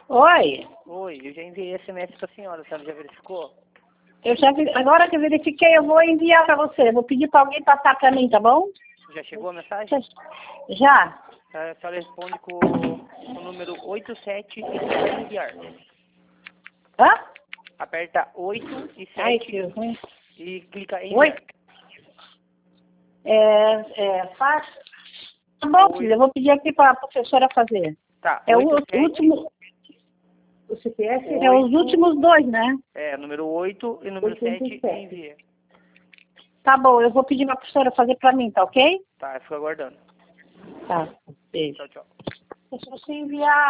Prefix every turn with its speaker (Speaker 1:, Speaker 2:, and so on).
Speaker 1: Oi,
Speaker 2: Oi, eu já enviei SMS pra senhora, a senhora já verificou?
Speaker 1: agora que eu verifiquei, eu vou enviar para você. Vou pedir para alguém passar para mim, tá bom?
Speaker 2: Já chegou a mensagem?
Speaker 1: Já?
Speaker 2: A senhora responde com o número 87 e clica em enviar.
Speaker 1: Hã?
Speaker 2: Aperta 8 e
Speaker 1: Ai,
Speaker 2: 7
Speaker 1: que ruim.
Speaker 2: e clica em
Speaker 1: Oi?
Speaker 2: enviar.
Speaker 1: Faz. Tá bom, filha, eu vou pedir aqui para a professora fazer.
Speaker 2: Tá,
Speaker 1: É o
Speaker 2: 87,
Speaker 1: último. O CPF é
Speaker 2: 8,
Speaker 1: os últimos dois, né?
Speaker 2: número 8 e número 7 e
Speaker 1: 87.
Speaker 2: envia.
Speaker 1: Tá bom, eu vou pedir para a professora fazer para mim, tá ok?
Speaker 2: Tá, eu fico aguardando.
Speaker 1: Tá. Beijo.
Speaker 2: Tchau, tchau.
Speaker 1: Se você enviar